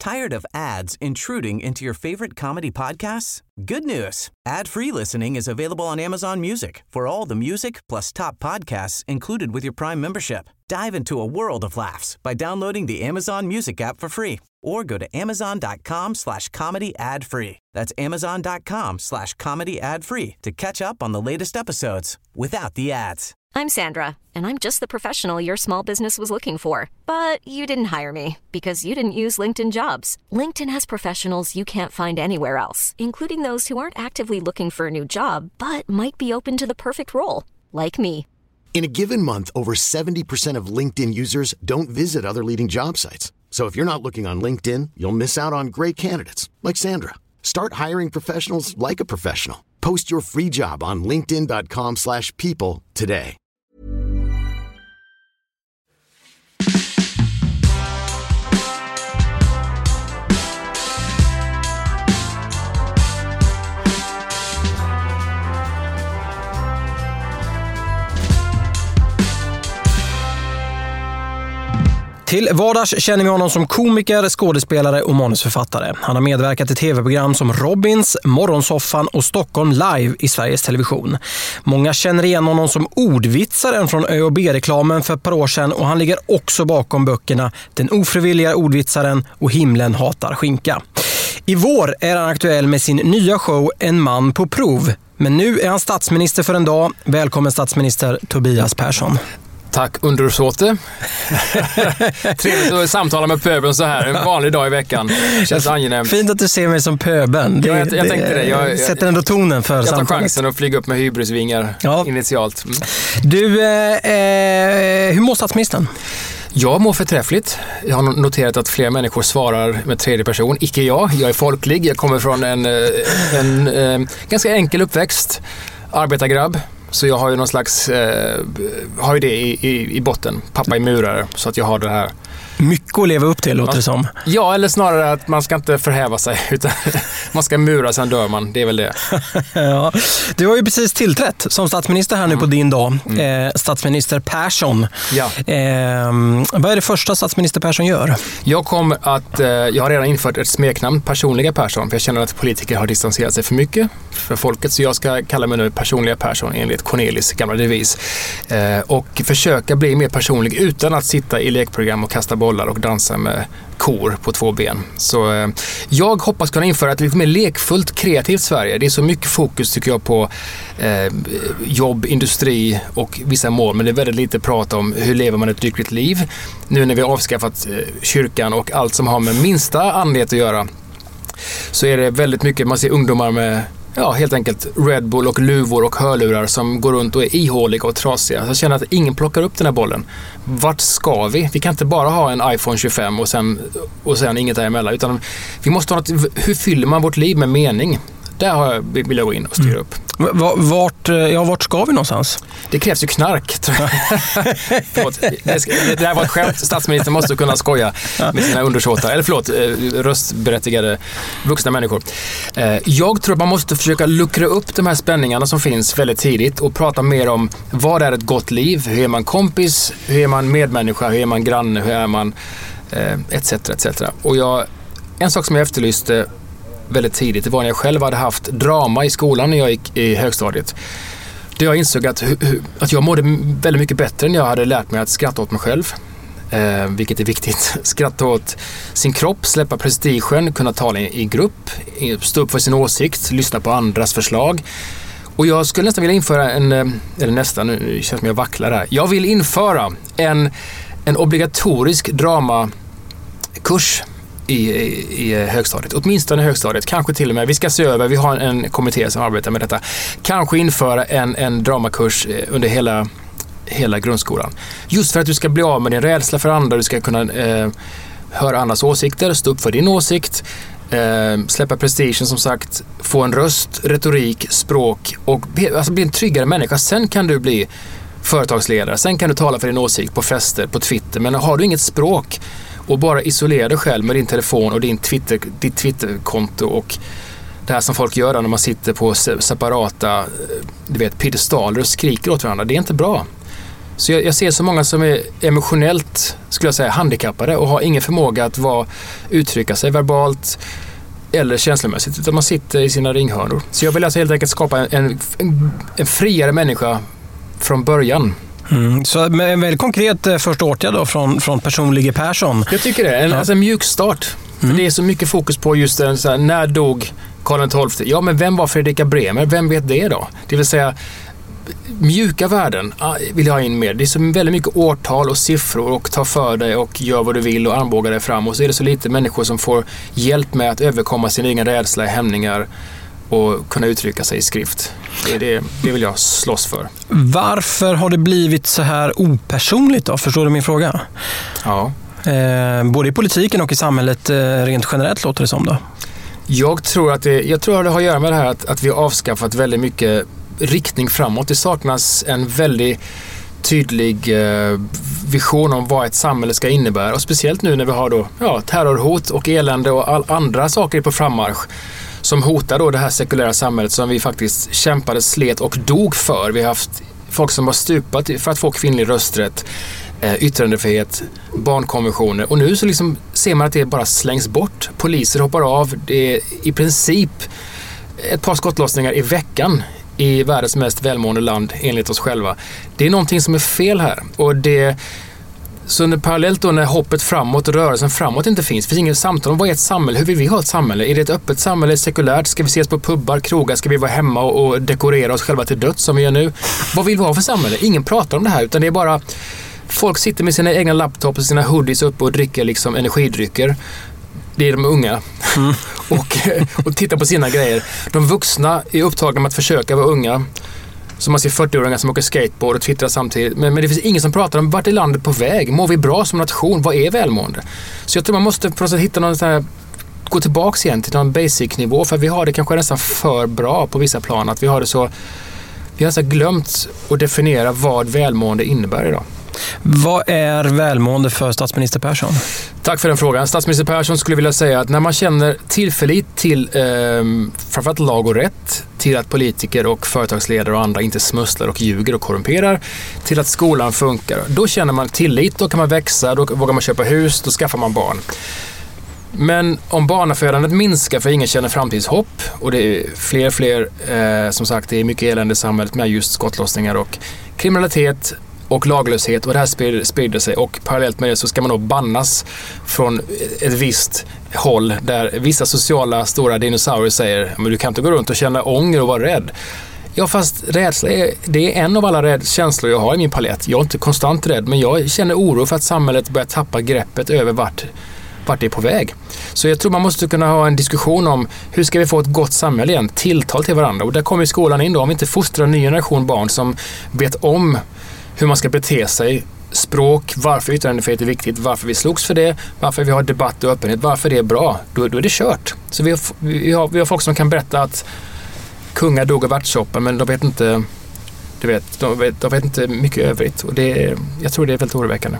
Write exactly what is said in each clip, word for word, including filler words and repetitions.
Tired of ads intruding into your favorite comedy podcasts? Good news. Ad-free listening is available on Amazon Music for all the music plus top podcasts included with your Prime membership. Dive into a world of laughs by downloading the Amazon Music app for free or go to amazon.com slash comedy ad free. That's amazon.com slash comedy ad free to catch up on the latest episodes without the ads. I'm Sandra, and I'm just the professional your small business was looking for. But you didn't hire me because you didn't use LinkedIn Jobs. LinkedIn has professionals you can't find anywhere else, including those who aren't actively looking for a new job, but might be open to the perfect role, like me. In a given month, over seventy percent of LinkedIn users don't visit other leading job sites. So if you're not looking on LinkedIn, you'll miss out on great candidates like Sandra. Start hiring professionals like a professional. Post your free job on linkedin.com slash people today. Till vardags känner vi honom som komiker, skådespelare och manusförfattare. Han har medverkat i tv-program som Robins, Morgonsoffan och Stockholm Live i Sveriges Television. Många känner igen honom som ordvitsaren från Ö och B-reklamen för ett par år sedan och han ligger också bakom böckerna Den ofrivilliga ordvitsaren och Himlen hatar skinka. I vår är han aktuell med sin nya show En man på prov. Men nu är han statsminister för en dag. Välkommen statsminister Tobias Persson. Tack, undersåte. Trevligt att samtala med pöbeln så här. En vanlig dag i veckan. Känns angenämt. Fint att du ser mig som pöbeln. Det, ja, jag, jag tänkte det. Jag, sätter ändå tonen för jag samtalet. Jag tar chansen att flyga upp med hybrisvingar ja. initialt. Mm. Du, eh, hur mår statsministern? Jag mår förträffligt. Jag har noterat att fler människor svarar med tredje person. Icke jag. Jag är folklig. Jag kommer från en, en, en ganska enkel uppväxt. Arbetargrabb. Så jag har ju någon slags, eh, har ju det i, i, i botten. Pappa är murare, så att jag har det här. Mycket att leva upp till, låter det som. Ja, eller snarare att man ska inte förhäva sig, utan man ska mura, sen dör man. Det är väl det. Ja. Du har ju precis tillträtt som statsminister här nu mm. på din dag. Mm. Eh, statsminister Persson. Ja. Eh, vad är det första statsminister Persson gör? Jag kommer att, eh, jag har redan infört ett smeknamn, personliga Persson. För jag känner att politiker har distanserat sig för mycket för folket. Så jag ska kalla mig nu personliga Persson enligt Cornelis gamla devis. Eh, och försöka bli mer personlig utan att sitta i lekprogram och kasta bollar och dansa med kor på två ben. Så eh, jag hoppas kunna införa ett lite mer lekfullt, kreativt Sverige. Det är så mycket fokus tycker jag på eh, jobb, industri och vissa mål, men det är väldigt lite prat om hur lever man ett lyckligt liv. Nu när vi har avskaffat eh, kyrkan och allt som har med minsta andlighet att göra, så är det väldigt mycket, man ser ungdomar med ja, helt enkelt Red Bull och luvor och hörlurar som går runt och är ihåliga och trasiga. Jag känner att ingen plockar upp den här bollen. Vart ska vi? Vi kan inte bara ha en iPhone tjugofem och sen, och sen inget däremellan. Utan vi måste ha något, hur fyller man vårt liv med mening? Där har jag, vill jag gå in och styra upp. Mm. Vart, ja, vart ska vi någonstans? Det krävs ju knark. Förlåt, det, ska, det här var ett skämt. Statsministern måste kunna skoja med sina undersåtar. Eller förlåt, röstberättigade vuxna människor. Jag tror att man måste försöka luckra upp de här spänningarna som finns väldigt tidigt och prata mer om vad är ett gott liv? Hur är man kompis? Hur är man medmänniska? Hur är man granne? Hur är man? Etc. etc. Och jag, en sak som jag efterlyste väldigt tidigt, det var när jag själv hade haft drama i skolan när jag gick i högstadiet. Där jag insåg att, att jag mådde väldigt mycket bättre när jag hade lärt mig att skratta åt mig själv. Eh, vilket är viktigt. Skratta åt sin kropp, släppa prestigen, kunna tala i, i grupp, stå upp för sin åsikt, lyssna på andras förslag. Och jag skulle nästan vilja införa en, eller nästan, nu känns det som jag vacklar här. Jag vill införa en, en obligatorisk dramakurs I, i, i högstadiet, åtminstone i högstadiet, kanske till och med, vi ska se över, vi har en, en kommitté som arbetar med detta, kanske införa en, en dramakurs under hela, hela grundskolan. Just för att du ska bli av med din rädsla för andra, du ska kunna eh, höra andras åsikter, stå upp för din åsikt, eh, släppa prestigen som sagt, få en röst, retorik, språk och alltså bli en tryggare människa. Sen kan du bli företagsledare, sen kan du tala för din åsikt på fester, på Twitter, men har du inget språk och bara isolera dig själv med din telefon och din Twitter, ditt Twitterkonto och det här som folk gör när man sitter på separata, du vet, piedestaler och skriker åt varandra. Det är inte bra. Så jag, jag ser så många som är emotionellt, skulle jag säga, handikappade och har ingen förmåga att vara, uttrycka sig verbalt eller känslomässigt, utan man sitter i sina ringhörnor. Så jag vill alltså helt enkelt skapa en, en, en friare människa från början. Mm. Så en väldigt konkret första åtgärd då från, från personlige Persson. Jag tycker det. En, ja. alltså en mjuk start. För Mm. det är så mycket fokus på just den, så här, när dog Karl den tolfte? Ja, men vem var Fredrika Bremer? Vem vet det då? Det vill säga, mjuka värden vill jag ha in mer. Det är så väldigt mycket årtal och siffror och ta för dig och gör vad du vill och armbåga dig fram. Och så är det så lite människor som får hjälp med att överkomma sin egen rädsla, hämningar och kunna uttrycka sig i skrift. Det, är det, det vill jag slåss för. Varför har det blivit så här opersonligt då? Förstår du min fråga? Ja. Eh, både i politiken och i samhället eh, rent generellt låter det som då. Jag tror att det, jag tror att det har att göra med det här att, att vi har avskaffat väldigt mycket riktning framåt. Det saknas en väldigt tydlig eh, vision om vad ett samhälle ska innebära. Och speciellt nu när vi har då, ja, terrorhot och elände och all andra saker på frammarsch som hotar då det här sekulära samhället som vi faktiskt kämpade, slet och dog för. Vi har haft folk som har stupat för att få kvinnlig rösträtt, eh, yttrandefrihet, barnkonventioner. Och nu så liksom ser man att det bara slängs bort. Poliser hoppar av. Det är i princip ett par skottlossningar i veckan i världens mest välmående land enligt oss själva. Det är någonting som är fel här. Och det, så när, parallellt då när hoppet framåt och rörelsen framåt inte finns, finns inget samtal om vad är ett samhälle, hur vill vi ha ett samhälle? Är det ett öppet samhälle, sekulärt? Ska vi ses på pubbar, krogar? Ska vi vara hemma och, och dekorera oss själva till döds som vi gör nu? Vad vill vi ha för samhälle? Ingen pratar om det här, utan det är bara folk sitter med sina egna laptops och sina hoodies uppe och dricker liksom energidrycker. Det är de unga. Mm. och, och tittar på sina grejer. De vuxna är upptagna med att försöka vara unga. Så man ser fyrtio-åringar som åker skateboard och twittrar samtidigt. Men, men det finns ingen som pratar om vart är landet på väg? Mår vi bra som nation? Vad är välmående? Så jag tror man måste på något sätt hitta någon sån här, gå tillbaka igen till någon basic-nivå. För vi har det kanske nästan för bra på vissa plan. Att vi har det så, vi har så glömt att definiera vad välmående innebär idag. Vad är välmående för statsminister Persson? Tack för den frågan. Statsminister Persson skulle vilja säga att när man känner tillförlit till eh, framförallt lag och rätt, till att politiker och företagsledare och andra inte smusslar och ljuger och korrumperar, till att skolan funkar, då känner man tillit, då kan man växa, då vågar man köpa hus, då skaffar man barn. Men om barnafödandet minskar för ingen känner framtidshopp och det är fler och fler, eh, som sagt, det är mycket elände i samhället med just skottlossningar och kriminalitet och laglöshet och det här sprider, sprider sig och parallellt med det så ska man då bannas från ett visst håll där vissa sociala stora dinosaurier säger men du kan inte gå runt och känna ånger och vara rädd. Ja, fast rädsla är, det är en av alla rädd känslor jag har i min palett. Jag är inte konstant rädd, men jag känner oro för att samhället börjar tappa greppet över vart, vart det är på väg. Så jag tror man måste kunna ha en diskussion om hur ska vi få ett gott samhälle igen, tilltal till varandra. Och där kommer skolan in då, om vi inte fostrar en ny generation barn som vet om hur man ska bete sig, språk, varför yttrandefrihet är viktigt, varför vi slogs för det, varför vi har debatt och öppenhet, varför det är bra, då, då är det kört. Så vi har, vi, har, vi har folk som kan berätta att kungar dog av värtshoppa, men de vet inte, du vet, de vet, de vet inte mycket övrigt. Och det, jag tror det är väldigt oroväckande.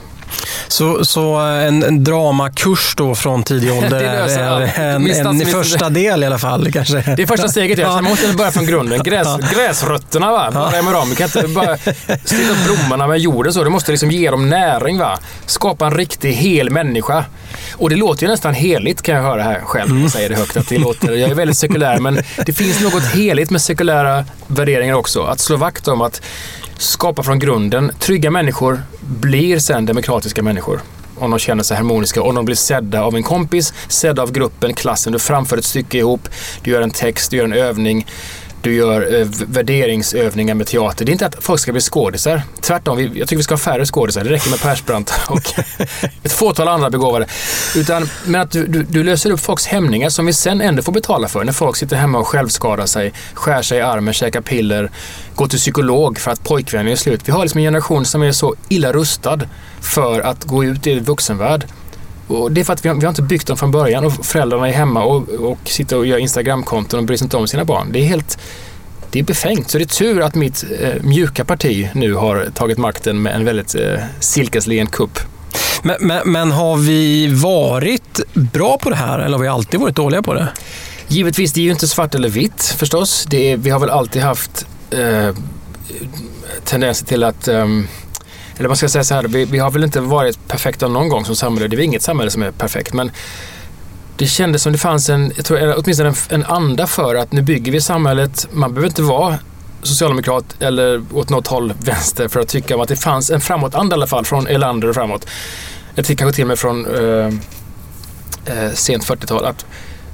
Så, så en, en dramakurs då från tidig ålder löser, är ja. en, en, en första del i alla fall kanske. Det är första steget, ja. Sen måste vi börja från grunden. Gräs, Ja. Gräsrötterna, va? Bara med dem. Vi kan inte bara styra upp blommorna med jorden så. Du måste liksom ge dem näring, va? Skapa en riktig hel människa. Och det låter ju nästan heligt, kan jag höra här själv. Jag säger det högt att det låter. Jag är väldigt sekulär, men det finns något heligt med sekulära värderingar också. Att slå vakt om att skapa från grunden. Trygga människor blir sen demokratiska människor. Om de känner sig harmoniska, om de blir sedda av en kompis, sedda av gruppen, klassen. Du framför ett stycke ihop, du gör en text, du gör en övning, du gör eh, värderingsövningar med teater. Det är inte att folk ska bli skådisar. Tvärtom, vi, jag tycker vi ska ha färre skådisar. Det räcker med Persbrandt och ett fåtal andra begåvade. Utan, men att du, du, du löser upp folks hämningar som vi sen ändå får betala för. När folk sitter hemma och självskadar sig, skär sig i armen, käkar piller, går till psykolog för att pojkvännen är slut. Vi har liksom en generation som är så illa rustad för att gå ut i vuxenvärld. Och det är för att vi har, vi har inte byggt dem från början och föräldrarna är hemma och, och sitter och gör Instagram-konton och bryr sig inte om sina barn. Det är helt, det är befängt. Så det är tur att mitt eh, mjuka parti nu har tagit makten med en väldigt eh, silkeslen kupp. Men, men, men har vi varit bra på det här eller har vi alltid varit dåliga på det? Givetvis, det är ju inte svart eller vitt förstås. Det är, vi har väl alltid haft eh, tendenser till att eh, eller man ska säga så här, vi, vi har väl inte varit perfekta någon gång som samhälle. Det är inget samhälle som är perfekt, men det kändes som det fanns en, jag tror åtminstone en, en anda för att nu bygger vi samhället. Man behöver inte vara socialdemokrat eller åt något håll vänster för att tycka att det fanns en framåtanda i alla fall från Erlander och framåt. Jag tycker kanske till och med från eh, eh, sent fyrtiotal att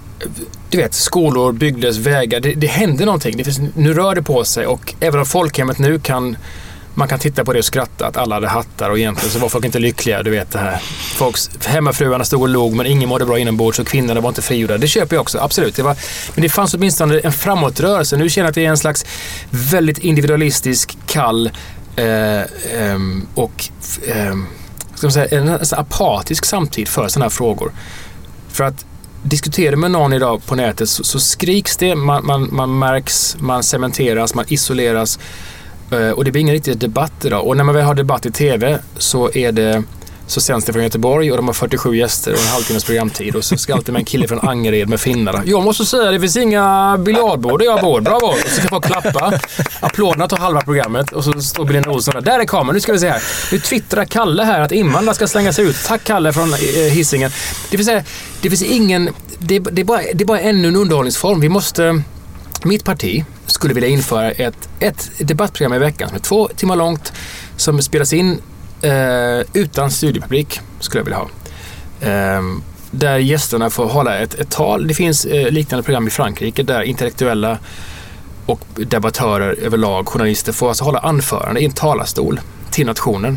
du vet, skolor byggdes, vägar, det, det hände någonting. Det finns, nu rör det på sig och även om folkhemmet nu kan man kan titta på det och skratta att alla hade hattar och egentligen så var folk inte lyckliga, du vet det här. Folks hemmafruarna stod och låg men ingen mådde bra inombords och kvinnorna var inte frigjorda. Det köper jag också, absolut. Det var, men det fanns åtminstone en framåtrörelse. Nu känner jag att det är en slags väldigt individualistisk, kall eh, eh, och eh, ska man säga, en, en apatisk samtid för sådana här frågor. För att diskutera med någon idag på nätet så, så skriks det, man, man, man märks, man cementeras, man isoleras. Och det blir ingen riktig debatt idag. Och när man väl har debatt i tv så är det så sänds det från Göteborg och de har fyrtiosju gäster och en halvtimmes programtid och så ska alltid med en kille från Angered med finnarna. Jag måste säga, det finns inga biljardbord där jag bor. Bravo! Och så kan folk klappa. Applåderna tar halva programmet och så står Helena Olsson där. Där är kameran, nu ska vi se här. Nu twittrar Kalle här att invandrare ska slänga sig ut. Tack Kalle från Hisingen. Det vill säga, det finns ingen... Det, det, är bara, det är bara ännu en underhållningsform. Vi måste... Mitt parti skulle vilja införa ett, ett debattprogram i veckan som är två timmar långt som spelas in eh, utan studiepublik skulle jag vilja ha. Eh, där gästerna får hålla ett, ett tal. Det finns eh, liknande program i Frankrike där intellektuella och debattörer överlag, journalister får alltså hålla anförande i en talarstol till nationen.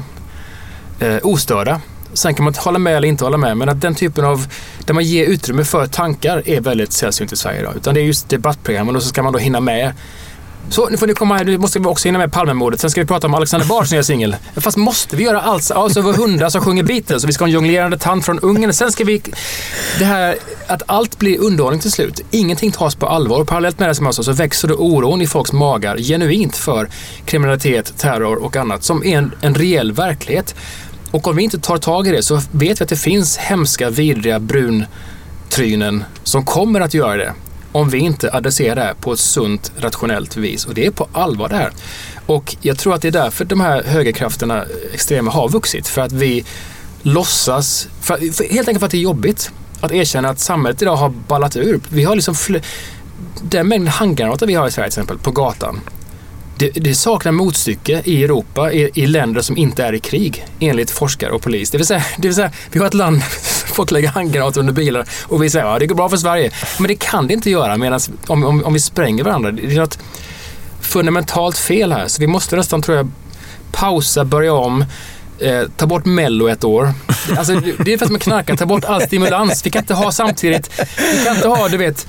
Eh, ostörda. Sen kan man hålla med eller inte hålla med, men att den typen av, där man ger utrymme för tankar är väldigt sällsynt i Sverige idag. Utan det är just debattprogrammen och så ska man då hinna med. Så nu får ni komma här, nu måste vi också hinna med Palmemordet. Sen ska vi prata om Alexander Bars nya singel. Fast måste vi göra allt? Alltså över hundra som sjunger Beatles och vi ska ha en jonglerande tant från Ungern. Sen ska vi, det här att allt blir underhållning till slut. Ingenting tas på allvar. Och parallellt med det som jag sa så växer det oron i folks magar genuint för kriminalitet, terror och annat som är en, en reell verklighet. Och om vi inte tar tag i det så vet vi att det finns hemska, vidriga bruntrynen som kommer att göra det om vi inte adresserar det här på ett sunt, rationellt vis. Och det är på allvar det här. Och jag tror att det är därför de här högerkrafterna, extrema, har vuxit. För att vi låtsas, för, för, helt enkelt för att det är jobbigt att erkänna att samhället idag har ballat ur. Vi har liksom, fl- den mängden handgranater vi har i Sverige till exempel på gatan. Det, det saknar motstycke i Europa, i, i länder som inte är i krig, enligt forskare och polis. Det vill säga, det vill säga vi har ett land, folk lägger handgranater under bilar och vi säger ja, det går bra för Sverige. Men det kan det inte göra medan, om, om, om vi spränger varandra. Det är något fundamentalt fel här. Så vi måste nästan, tror jag, pausa, börja om, eh, ta bort Mello ett år. Alltså, det är för att man knarkar, ta bort all stimulans. Vi kan inte ha samtidigt, vi kan inte ha, du vet...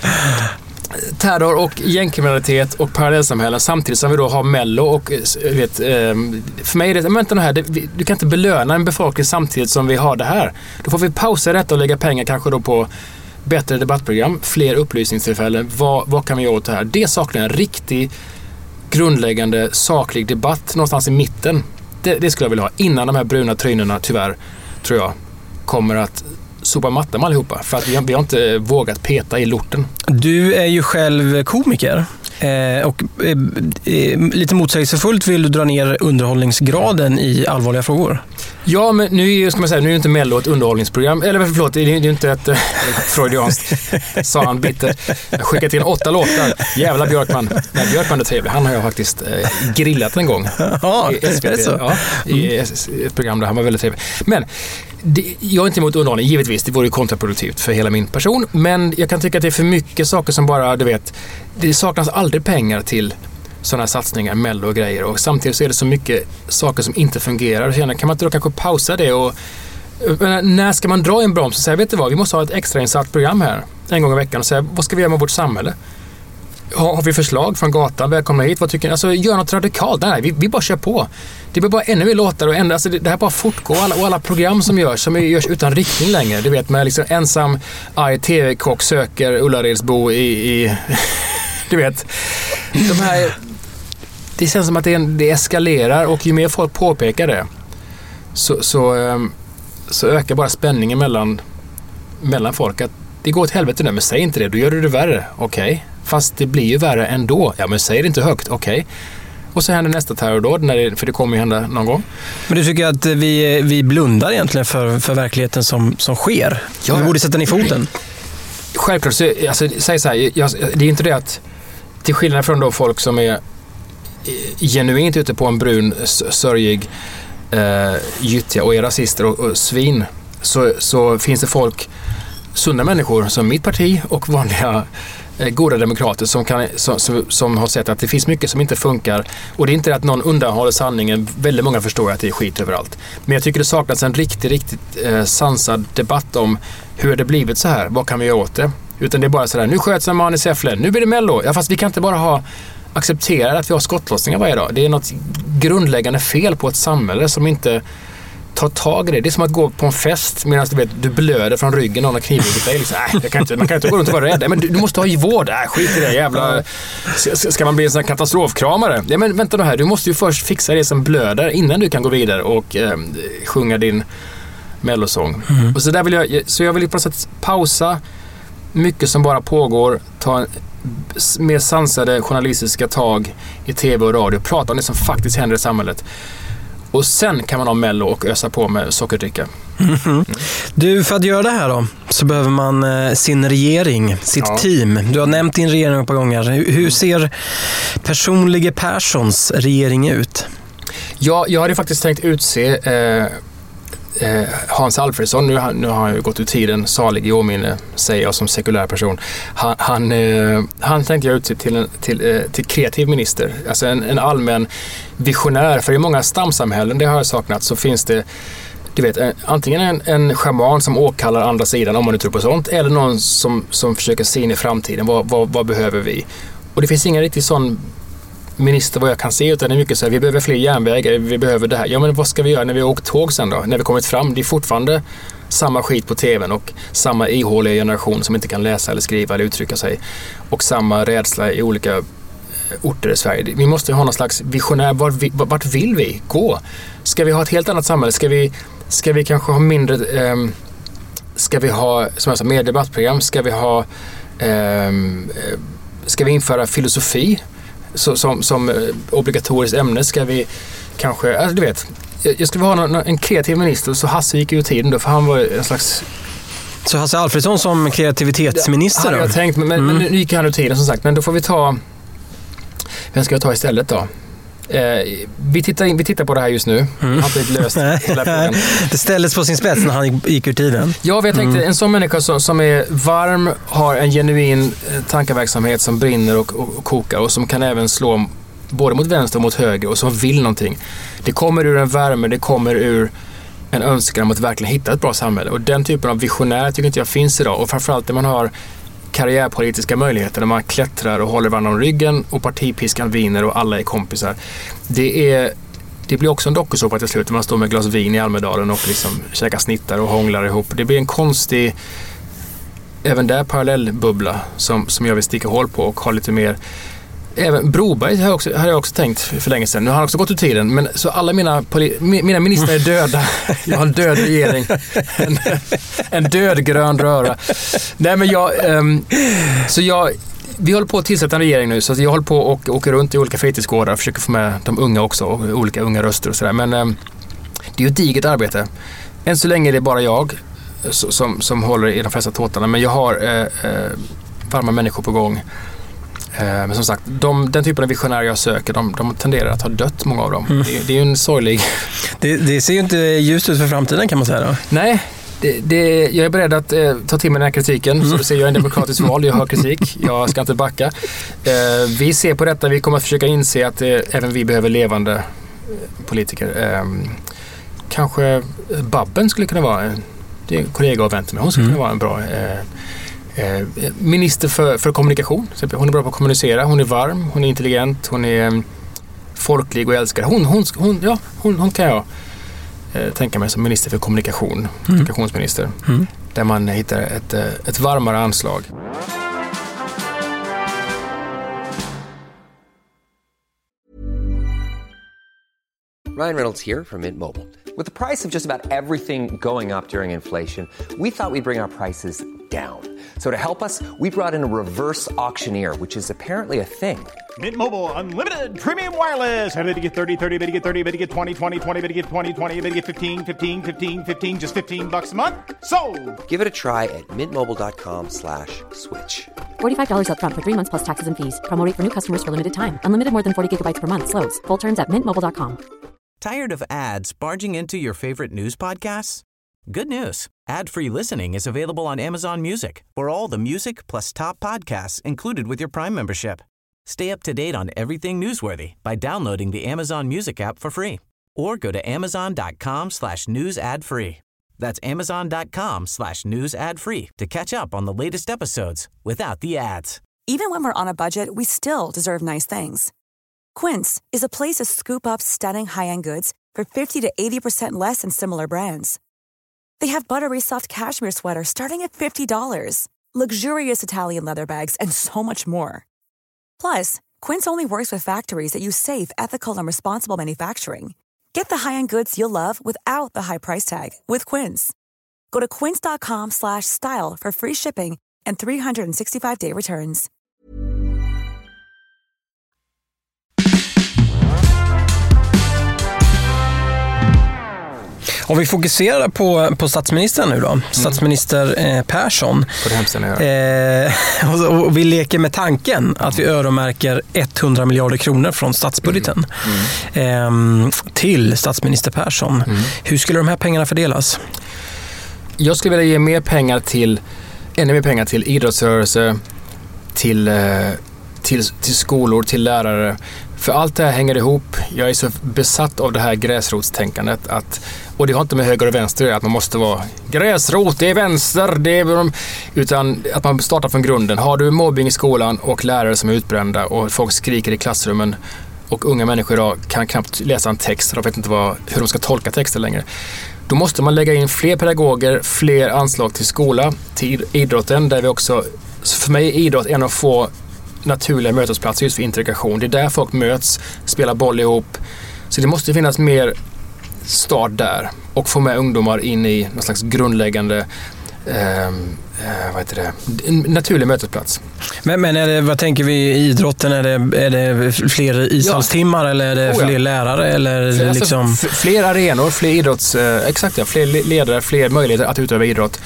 terror och gängkriminalitet och parallellsamhällen samtidigt som vi då har Mello och vet, för mig är det, vänta nu här, det, du kan inte belöna en befolkning samtidigt som vi har det här. Då får vi pausa detta och lägga pengar kanske då på bättre debattprogram, fler upplysningstillfällen. Vad, vad kan vi göra åt det här? Det saknar en riktig grundläggande saklig debatt någonstans i mitten. Det, det skulle jag vilja ha innan de här bruna trynerna, tyvärr, tror jag, kommer att sopa matta med allihopa. För att vi har, vi har inte vågat peta i lorten. Du är ju själv komiker. Eh, och eh, lite motsägelsefullt vill du dra ner underhållningsgraden i allvarliga frågor. Ja, men nu ska man säga, nu är ju inte Mello ett underhållningsprogram. Eller förlåt, det är ju inte ett eh, freudianskt, sa han bitter. Jag skickade till en åtta låtar. Jävla Björkman. Nej, Björkman är trevlig. Han har jag faktiskt eh, grillat en gång. Ja, i S V T. Ja, i ett program där han var väldigt trevlig. Men det, jag är inte emot underhållning, givetvis. Det vore ju kontraproduktivt för hela min person. Men jag kan tycka att det är för mycket saker som bara, du vet, det saknas aldrig pengar till sådana här satsningar, Mello och grejer. Och samtidigt så är det så mycket saker som inte fungerar. Och kan man inte då kanske pausa det och när ska man dra en broms och säga, vet du vad, vi måste ha ett extrainsatt program här en gång i veckan och säga, vad ska vi göra med vårt samhälle? Har, har vi förslag från gatan? Välkomna hit. Vad tycker ni? Alltså, gör något radikalt. Nej, vi, vi bara kör på. Det blir bara ännu mer låtar och ändå, alltså, det, det här bara fortgår. Alla, och alla program som görs, som görs utan riktning längre. Du vet, med liksom ensam arg tv-kock söker Ullarledsbo i... i du vet, de här... Det känns som att det, det eskalerar och ju mer folk påpekar det så, så, så ökar bara spänningen mellan, mellan folk. Att det går åt helvete nu, men säg inte det. Då gör du det värre. Okej. Okay. Fast det blir ju värre ändå. Ja, men säg det inte högt. Okej. Okay. Och så händer nästa terrordåd, när det, för det kommer ju hända någon gång. Men du tycker att vi, vi blundar egentligen för, för verkligheten som, som sker? Ja. Vi borde sätta ner foten. Självklart, så, alltså, säg så här, jag, det är inte det att, till skillnad från då folk som är genuint ute på en brun, sörjig, eh, gyttja och är rasister och, och svin, så, så finns det folk, sunda människor som mitt parti och vanliga eh, goda demokrater som, kan, som, som, som har sett att det finns mycket som inte funkar, och det är inte att någon undanhåller sanningen. Väldigt många förstår att det är skit överallt, men jag tycker det saknas en riktigt, riktigt eh, sansad debatt om hur det blivit så här, vad kan vi göra åt det, utan det är bara sådär, nu sköts en man i Säffle, nu blir det Mello. Ja, fast vi kan inte bara ha acceptera att vi har skottlossningar varje dag. Det är något grundläggande fel på ett samhälle som inte tar tag i det. Det är som att gå på en fest medan du vet, du blöder från ryggen och någon knivhugger dig. Liksom, äh, jag kan inte, man kan inte gå runt och vara rädd. Men du, du måste ha i vård. Äh, skit i det jävla... Ska, ska man bli en sån här katastrofkramare? Ja, men vänta nu här. Du måste ju först fixa det som blöder innan du kan gå vidare och eh, sjunga din mellosång. Mm. Och så där vill jag... Så jag vill på något sätt pausa mycket som bara pågår, ta en mer sansade journalistiska tag i tv och radio, prata om det som faktiskt händer i samhället. Och sen kan man ha Mello och ösa på med sockerdricka. Mm-hmm. Mm. Du, för att göra det här då, så behöver man eh, sin regering, sitt ja. team. Du har nämnt din regering ett par gånger. Hur, hur ser personlige Perssons regering ut? Ja, jag hade faktiskt tänkt utse eh, eh, Hans Alfredsson. Nu, nu har han ju gått ur tiden, salig i åminne, säger jag som sekulär person. Han, han, eh, han tänkte jag utse till, en, till, eh, till kreativ minister. Alltså en, en allmän visionär. För i många stamsamhällen, det har jag saknat, så finns det, du vet, en, antingen en, en schaman som åkallar andra sidan, om man nu tror på sånt, eller någon som, som försöker se in i framtiden. Vad, vad, vad behöver vi? Och det finns ingen riktigt sån minister vad jag kan se, utan det är mycket så här, vi behöver fler järnvägar, vi behöver det här. Ja, men vad ska vi göra när vi har åkt tåg sen då? När vi kommit fram, det är fortfarande samma skit på tvn och samma ihåliga generation som inte kan läsa eller skriva eller uttrycka sig. Och samma rädsla i olika orter i Sverige. Vi måste ha någon slags visionär, vart, vi, vart vill vi gå? Ska vi ha ett helt annat samhälle? Ska vi, ska vi kanske ha mindre, eh, ska vi ha, som jag sa, mer debattprogram? Ska vi ha, eh, ska vi införa filosofi så, som, som obligatoriskt ämne? Ska vi kanske, alltså du vet, jag skulle ha någon, en kreativ minister, så Hasse gick ur tiden då, för han var en slags... Så Hasse Alfredsson som kreativitetsminister då? Ja, jag tänkt, men, mm. men nu gick han ur tiden som sagt, men då får vi ta... Vem ska jag ta istället då? Eh, vi, tittar in, vi tittar på det här just nu. Mm. Har inte löst hela frågan. Det ställdes på sin spets när han gick ur tiden. Ja, jag tänkte, mm. en sån människa som, som är varm, har en genuin tankeverksamhet som brinner och, och, och kokar, och som kan även slå både mot vänster och mot höger, och som vill någonting. Det kommer ur en värme, det kommer ur en önskan om att verkligen hitta ett bra samhälle. Och den typen av visionär tycker inte jag finns idag. Och framförallt när man har karriärpolitiska möjligheter, när man klättrar och håller varandra om ryggen och partipiskan viner och alla är kompisar. Det, är, det blir också en dokusåpa till slut när man står med glas vin i Almedalen och liksom käkar snittar och hånglar ihop. Det blir en konstig, även där parallellbubbla som, som jag vill sticka hål på och ha lite mer. Även Broberg har jag, också, har jag också tänkt för länge sedan. Nu har han också gått ur tiden. Men så alla mina, poli- mina ministrar är döda. Jag har en död regering. En, en död grön röra. Nej, men jag... Um, så jag... Vi håller på att tillsätta en regering nu. Så jag håller på och åker runt i olika fritidsgårdar och försöker få med de unga också. Och olika unga röster och sådär. Men um, det är ju ett diget arbete. Än så länge är det bara jag som, som håller i de flesta tåtarna. Men jag har uh, uh, varma människor på gång. Men som sagt, de, den typen av visionärer jag söker, de, de tenderar att ha dött, många av dem. Mm. Det, det är ju en sorglig... Det, det ser ju inte ljust ut för framtiden, kan man säga då. Nej, det, det, jag är beredd att eh, ta till mig den här kritiken. Mm. Så du ser, jag är en demokratisk val, jag har kritik. Jag ska inte backa. Eh, vi ser på detta, vi kommer att försöka inse att eh, även vi behöver levande politiker. Eh, kanske Babben skulle kunna vara, det är en kollega och vän till mig, hon skulle mm. kunna vara en bra... Eh, Eh, minister för, för kommunikation. Hon är bra på att kommunicera, hon är varm, hon är intelligent, hon är um, folklig och älskar. Hon, hon, hon, ja, hon, hon kan jag eh, tänka mig som minister för kommunikation, mm. kommunikationsminister. Mm. Där man hittar ett, ett varmare anslag. Ryan Reynolds here from Mint Mobile. With the price of just about everything going up during inflation, we thought we'd bring our prices down. So to help us, we brought in a reverse auctioneer, which is apparently a thing. Mint Mobile Unlimited Premium Wireless. How to get thirty, thirty, how to get thirty, how to get twenty, twenty, twenty, how to get twenty, twenty, how to get fifteen, fifteen, fifteen, fifteen, just fifteen bucks a month? Sold! Give it a try at mintmobile.com slash switch. forty-five dollars up front for three months plus taxes and fees. Promo rate for new customers for limited time. Unlimited more than forty gigabytes per month. Slows full terms at mint mobile dot com. Tired of ads barging into your favorite news podcasts? Good news. Ad-free listening is available on Amazon Music for all the music plus top podcasts included with your Prime membership. Stay up to date on everything newsworthy by downloading the Amazon Music app for free or go to amazon.com slash news ad free. That's amazon.com slash news ad free to catch up on the latest episodes without the ads. Even when we're on a budget, we still deserve nice things. Quince is a place to scoop up stunning high-end goods for fifty to eighty percent less than similar brands. They have buttery soft cashmere sweaters starting at fifty dollars, luxurious Italian leather bags, and so much more. Plus, Quince only works with factories that use safe, ethical, and responsible manufacturing. Get the high-end goods you'll love without the high price tag with Quince. Go to quince.com slash style for free shipping and three sixty-five day returns. Om vi fokuserar på, på statsministern nu då, mm. statsminister eh, Persson. På det hemskt eh, och, och vi leker med tanken att vi öronmärker hundra miljarder kronor från statsbudgeten mm. eh, till statsminister Persson. Mm. Hur skulle de här pengarna fördelas? Jag skulle vilja ge mer pengar till, ännu mer pengar till idrottsrörelse, till, eh, till, till skolor, till lärare. För allt det här hänger ihop. Jag är så besatt av det här gräsrotstänkandet att, och det har inte med höger och vänster att man måste vara gräsrot, det är vänster, det är, utan att man startar från grunden. Har du mobbing i skolan och lärare som är utbrända och folk skriker i klassrummen och unga människor idag kan knappt läsa en text, de vet inte vad, hur de ska tolka texten längre. Då måste man lägga in fler pedagoger, fler anslag till skola, till idrotten, där vi också, för mig är idrott en av få naturliga mötesplatser just för integration. Det är där folk möts, spelar boll ihop. Så det måste finnas mer start där och få med ungdomar in i någon slags grundläggande eh, vad heter det? En naturlig mötesplats. Men, men är det, vad tänker vi i idrotten? Är det, är det fler ishallstimmar ja. eller är det oh, ja. fler lärare? Eller fler, liksom... alltså, f- fler arenor, fler idrotts... Eh, exakt, ja, fler ledare, fler möjligheter att utöva idrott.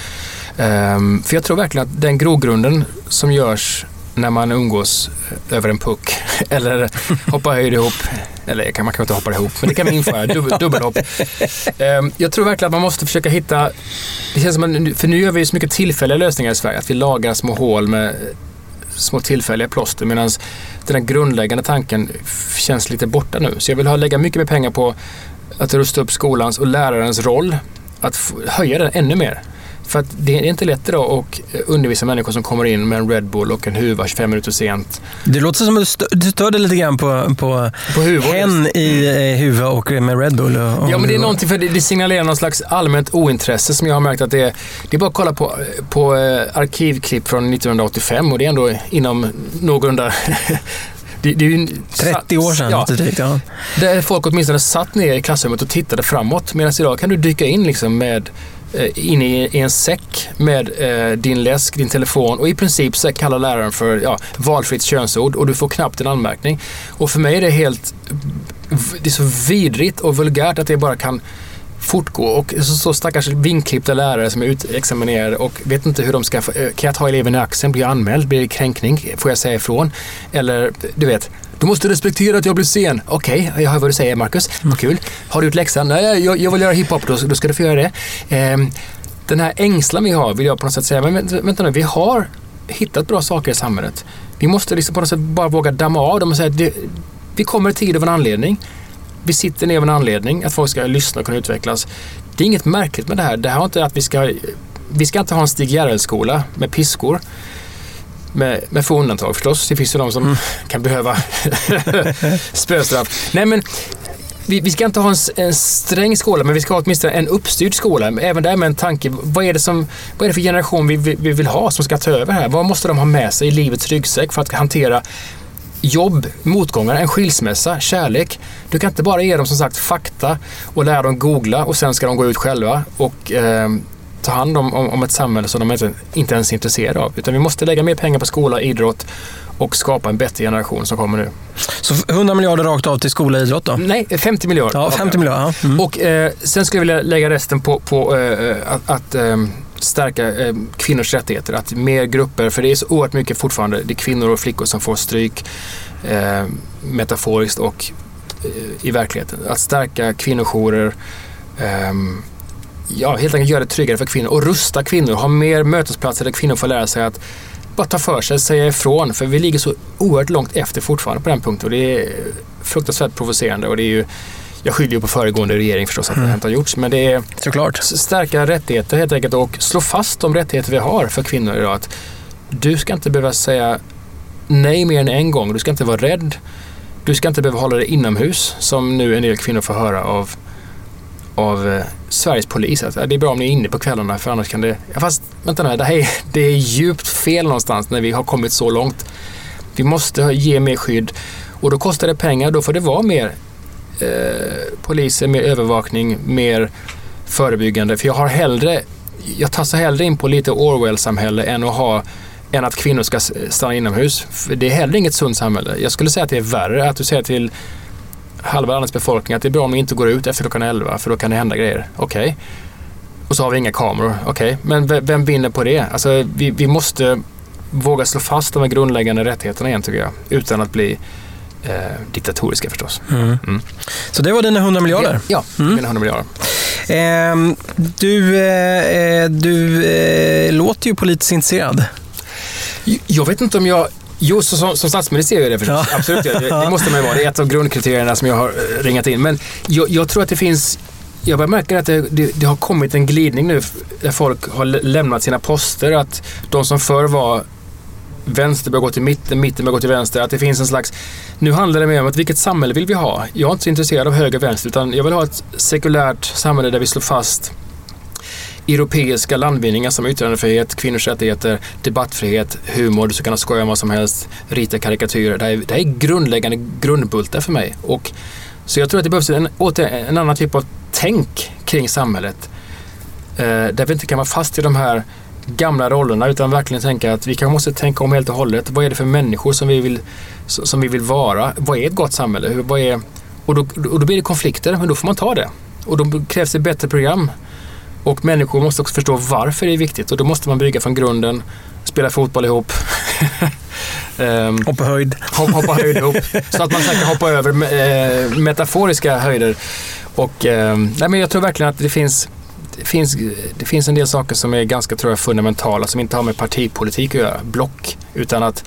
Um, för jag tror verkligen att den grogrunden som görs när man umgås över en puck eller hoppar höjd ihop, eller kan man kan inte hoppa ihop, men det kan vi införa, dubbel, dubbelhopp. Um, jag tror verkligen att man måste försöka hitta, det känns som att, för nu gör vi så mycket tillfälliga lösningar i Sverige, att vi lagar små hål med små tillfälliga plåster, medan den här grundläggande tanken känns lite borta nu. Så jag vill ha, lägga mycket mer pengar på att rusta upp skolans och lärarens roll, att f- höja den ännu mer. För att det är inte lätt idag att undervisa människor som kommer in med en Red Bull och en huva tjugofem minuter sent. Det låter som att du störde lite grann på, på, på huvud, hen i eh, huva och med Red Bull. Och, och ja, men det är någonting, för det, det signalerar någon slags allmänt ointresse som jag har märkt att det är. Det är bara att kolla på, på eh, arkivklipp från nittonhundraåttiofem och det är ändå inom någorlunda... Det, det är ju trettio år sedan. Ja, direkt, ja. Där folk åtminstone satt ner i klassrummet och tittade framåt, medan idag kan du dyka in liksom med in i, i en säck med eh, din läsk, din telefon och i princip så kallar läraren för ja, valfritt könsord och du får knappt en anmärkning. Och för mig är det helt, det är så vidrigt och vulgärt att det bara kan fortgå, och så, så stackars vinklippta lärare som är utexaminerade och vet inte hur de ska, kan jag ta eleven i axeln, blir jag anmäld, blir det kränkning, får jag säga ifrån, eller du vet, du måste respektera att jag blir sen. Okej, okay, jag hör vad du säger, Marcus. Vad kul. Har du gjort läxan? Nej, jag, jag vill göra hiphop, då, då ska du få göra det. Eh, den här ängslan vi har, vill jag på något sätt säga, men vänta nu, vi har hittat bra saker i samhället. Vi måste liksom på något sätt bara våga damma av dem och säga att vi kommer i tid av en anledning. Vi sitter ner av en anledning att folk ska lyssna och kunna utvecklas. Det är inget märkligt med det här. Det här är inte att vi ska, vi ska inte ha en Stig Gerrel-skola med piskor. Med, med få undantag förstås. Det finns ju de som mm. kan behöva spöstraff. Nej, men vi, vi ska inte ha en, en sträng skola, men vi ska ha åtminstone en uppstyrd skola. Även där med en tanke, vad är det, som, vad är det för generation vi, vi, vi vill ha som ska ta över här? Vad måste de ha med sig i livets ryggsäck för att hantera jobb, motgångar, en skilsmässa, kärlek? Du kan inte bara ge dem som sagt fakta och lära dem googla och sen ska de gå ut själva och eh, ta hand om, om, om ett samhälle som de inte, inte ens är intresserade av. Utan vi måste lägga mer pengar på skola, idrott och skapa en bättre generation som kommer nu. Så hundra miljarder rakt av till skola och idrott då? Nej, femtio miljarder. Ja, femtio miljarder. Ja. Mm. Och eh, sen skulle jag vilja lägga resten på, på eh, att, att eh, stärka eh, kvinnors rättigheter. Att mer grupper, för det är så oerhört mycket fortfarande, det är kvinnor och flickor som får stryk eh, metaforiskt och eh, i verkligheten. Att stärka kvinnojourer, eh, ja, helt enkelt göra det tryggare för kvinnor och rusta kvinnor, ha mer mötesplatser där kvinnor får lära sig att bara ta för sig, säga ifrån, för vi ligger så oerhört långt efter fortfarande på den punkten och det är fruktansvärt provocerande och det är ju, jag skyller ju på föregående regering förstås att mm. det inte har gjorts, men det är såklart stärka rättigheter helt enkelt och slå fast de rättigheter vi har för kvinnor idag, att du ska inte behöva säga nej mer än en gång, du ska inte vara rädd, du ska inte behöva hålla dig inomhus som nu en del kvinnor får höra av av eh, Sveriges polis att det är bra om ni är inne på kvällarna för annars kan det... Ja, fast vänta nu, det, här, det är djupt fel någonstans när vi har kommit så långt. Vi måste ge mer skydd och då kostar det pengar, då får det vara mer eh, poliser, mer övervakning, mer förebyggande. För jag har hellre, jag tassar hellre in på lite Orwell-samhälle än att ha än att kvinnor ska stanna inomhus. För det är heller inget sunt samhälle. Jag skulle säga att det är värre att du säger till halva landets befolkning att det är bra om ni inte går ut efter klockan elva för då kan det hända grejer. Okej. Okay. Och så har vi inga kameror. Okej. Okay. Men v- vem vinner på det? Alltså vi, vi måste våga slå fast de här grundläggande rättigheterna igen tycker jag. Utan att bli eh, diktatoriska förstås. Mm. Mm. Så det var dina hundra miljarder? Ja, ja mm. mina hundra miljarder. Eh, du eh, du eh, låter ju politiskt intresserad. Jag vet inte om jag... Jo, så, som, som statsminister är det förstås. Ja. Absolut, det, det måste man ju vara. Det är ett av grundkriterierna som jag har ringat in. Men jag, jag tror att det finns... Jag bara märker att det, det, det har kommit en glidning nu där folk har lämnat sina poster. Att de som förr var vänster bör gå till mitten, mitten bör gå till vänster. Att det finns en slags... Nu handlar det mer om att vilket samhälle vill vi ha? Jag är inte så intresserad av höger och vänster utan jag vill ha ett sekulärt samhälle där vi slår fast europeiska landvinningar som yttrandefrihet, kvinnors rättigheter, debattfrihet, humor, du ska kunna skoja om vad som helst, rita karikatyrer. Det är, det är grundläggande grundbultar för mig. Och, så jag tror att det behövs en, en annan typ av tänk kring samhället. Eh, där vi inte kan vara fast i de här gamla rollerna utan verkligen tänka att vi kanske måste tänka om helt och hållet. Vad är det för människor som vi vill, som vi vill vara? Vad är ett gott samhälle? Hur, vad är, och, då, och då blir det konflikter, men då får man ta det. Och då krävs det bättre program. Och människor måste också förstå varför det är viktigt. Och då måste man bygga från grunden, spela fotboll ihop. um, hoppa höjd. Hoppa, hoppa höjd ihop. Så att man sen kan hoppa över eh, metaforiska höjder. Och eh, nej, men jag tror verkligen att det finns, det, finns, det finns en del saker som är ganska tror jag, fundamentala. Som inte har med partipolitik att göra, block. Utan att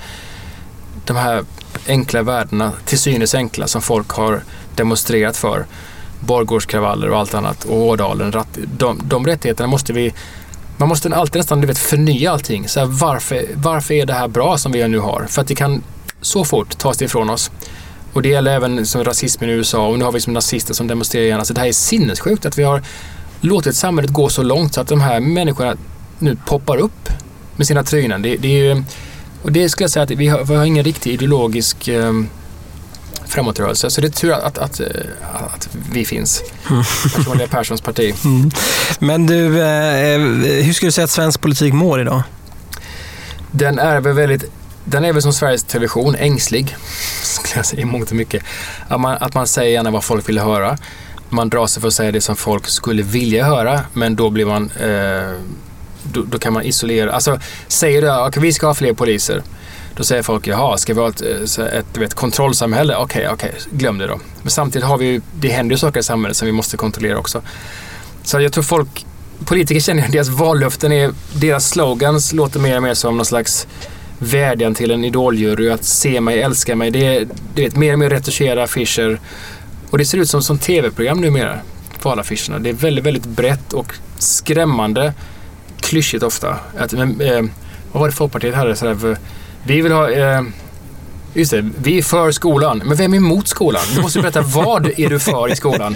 de här enkla värdena, till synes enkla, som folk har demonstrerat för. Borgårdskravaller och allt annat och Ådalen, de, de rättigheterna måste vi, man måste alltid nästan du vet, förnya allting. Så här, varför, varför är det här bra som vi nu har? För att det kan så fort tas det ifrån oss. Och det gäller även som rasismen i U S A och nu har vi som nazister som demonstrerar igen. Alltså det här är sinnessjukt att vi har låtit samhället gå så långt så att de här människorna nu poppar upp med sina trynen. Det, det är ju, och det skulle jag säga att vi har, vi har ingen riktig ideologisk um, framåtrörelse. Så det är tur att, att, att, att vi finns. Mm. Jag tror det är Perssons parti. Mm. Men du, eh, hur skulle du säga att svensk politik mår idag? Den är väl väldigt, den är väl som Sveriges Television, ängslig. Skulle jag säga i mångt och mycket. Att man, att man säger gärna vad folk vill höra. Man drar sig för att säga det som folk skulle vilja höra, men då blir man eh, då, då kan man isolera. Alltså, säger du att okay, vi ska ha fler poliser. Då säger folk, jaha, ska vi ha ett, ett du vet, kontrollsamhälle? Okej, okay, okej, okay, glöm det då. Men samtidigt har vi ju, det händer ju saker i samhället som vi måste kontrollera också. Så jag tror folk, politiker känner att deras vallöften är, deras slogans låter mer och mer som någon slags vädjan till en idoljury att se mig, älska mig. Det är, du vet, mer och mer retuscherade affischer. Och det ser ut som, som tv-program numera på alla affischerna. Det är väldigt, väldigt brett och skrämmande, klyschigt ofta. Att, men, eh, vad var det Folkpartiet hade sådär för... Vi vill ha, eh, just det, vi är för skolan. Men vem är emot skolan? Du måste berätta, vad är du för i skolan?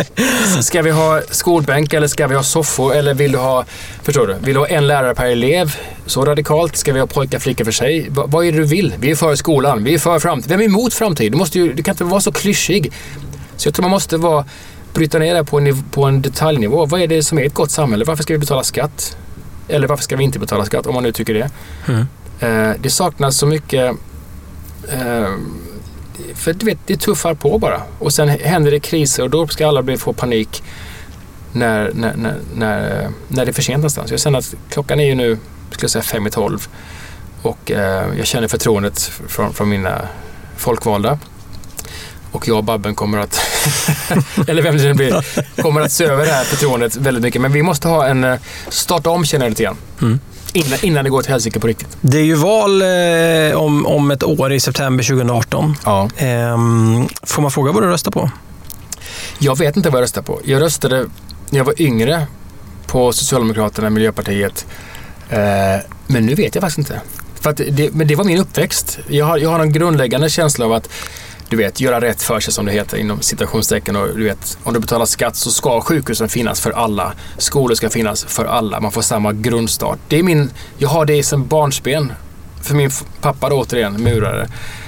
Ska vi ha skolbänk eller ska vi ha soffor? Eller vill du ha, förstår du, vill du ha en lärare per elev? Så radikalt. Ska vi ha pojkar, flickor för sig? Va, vad är det du vill? Vi är för skolan, vi är för framtid. Vem är emot framtid? Du, måste ju, du kan inte vara så klyschig. Så jag tror man måste vara bryta ner det på en, på en detaljnivå. Vad är det som är ett gott samhälle? Varför ska vi betala skatt? Eller varför ska vi inte betala skatt, om man nu tycker det? Mm. Eh, det saknas så mycket... Eh, för du vet, det tuffar på bara. Och sen händer det kriser och då ska alla bli få panik när, när, när, när, när det är för sent någonstans. Jag känner att klockan är ju nu, skulle jag säga, fem i tolv. Och eh, jag känner förtroendet från, från mina folkvalda. Och jag och Babben kommer att eller vem det blir kommer att se över det här förtroendet väldigt mycket. Men vi måste ha en starta om, känner jag lite grann. Mm. Innan, innan det går till helsike på riktigt. Det är ju val eh, om, om ett år i september tjugo arton. Ja. Eh, får man fråga vad du röstar på? Jag vet inte vad jag röstar på. Jag röstade när jag var yngre på Socialdemokraterna, Miljöpartiet. Eh, men nu vet jag faktiskt inte. För att det, men det var min uppväxt. Jag har, jag har en grundläggande känsla av att du vet, göra rätt för sig, som det heter inom citationstecken, och du vet, om du betalar skatt så ska sjukhusen finnas för alla. Skolor ska finnas för alla. Man får samma grundstart. Det är min, jag har det som barnsben. För min pappa då, återigen, murare,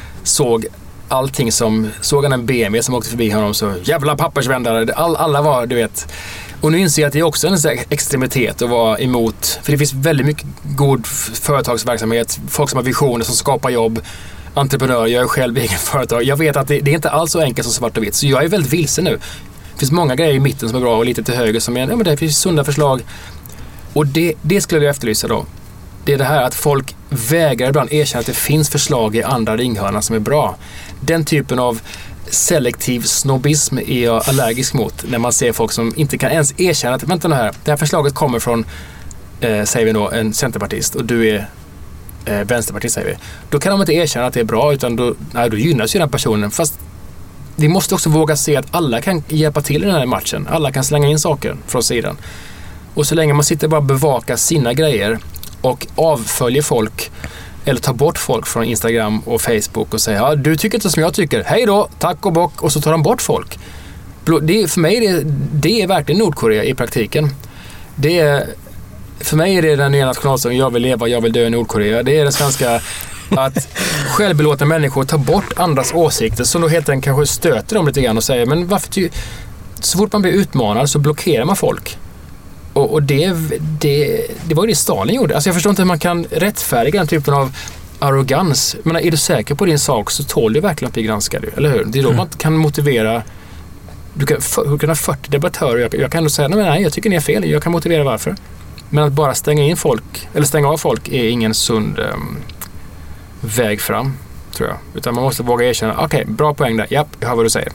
såg allting som, såg han en B M W som åkte förbi honom så jävla pappersvändare. All, alla var, du vet. Och nu inser jag att det är också en extremitet att vara emot. För det finns väldigt mycket god företagsverksamhet, folk som har visioner, som skapar jobb. Entreprenör, jag är själv egen företag. Jag vet att det, det är inte alls så enkelt som svart och vitt. Så jag är väldigt vilse nu. Det finns många grejer i mitten som är bra och lite till höger som är, ja men det finns sunda förslag. Och det, det skulle jag efterlysa då. Det är det här att folk vägrar ibland erkänna att det finns förslag i andra ringhörnan som är bra. Den typen av selektiv snobbism är jag allergisk mot. När man ser folk som inte kan ens erkänna att vänta nu här, det här förslaget kommer från, eh, säger vi då, en centerpartist och du är Eh, vänsterpartiet, säger vi. Då kan de inte erkänna att det är bra, utan då, nej, då gynnas ju den personen. Fast vi måste också våga se att alla kan hjälpa till i den här matchen. Alla kan slänga in saker från sidan. Och så länge man sitter bara och bevakar sina grejer och avföljer folk eller tar bort folk från Instagram och Facebook och säger, ja, du tycker inte som jag tycker. Hej då, tack och bock. Och så tar de bort folk. Det, för mig det, det är verkligen Nordkorea i praktiken. Det är För mig är det den nya nationalsången, jag vill leva, jag vill dö i Nordkorea. Det är det svenska, att självbelåtna människor tar bort andras åsikter som då helt enkelt kanske stöter dem lite grann och säger, men varför ty- så fort man blir utmanad så blockerar man folk. Och, och det, det, det var ju det Stalin gjorde. Alltså jag förstår inte hur man kan rättfärdiga den typen av arrogans. Men är du säker på din sak så tål du verkligen att bli granskad, eller hur? Det är då mm. man kan motivera. Du kan, för, du kan ha fyrtio debattörer. Jag, jag kan ändå säga, nej, nej jag tycker ni är fel. Jag kan motivera varför. Men att bara stänga in folk, eller stänga av folk, är ingen sund um, väg fram, tror jag. Utan man måste våga erkänna, okej, okay, bra poäng där, japp, jag hör vad du säger.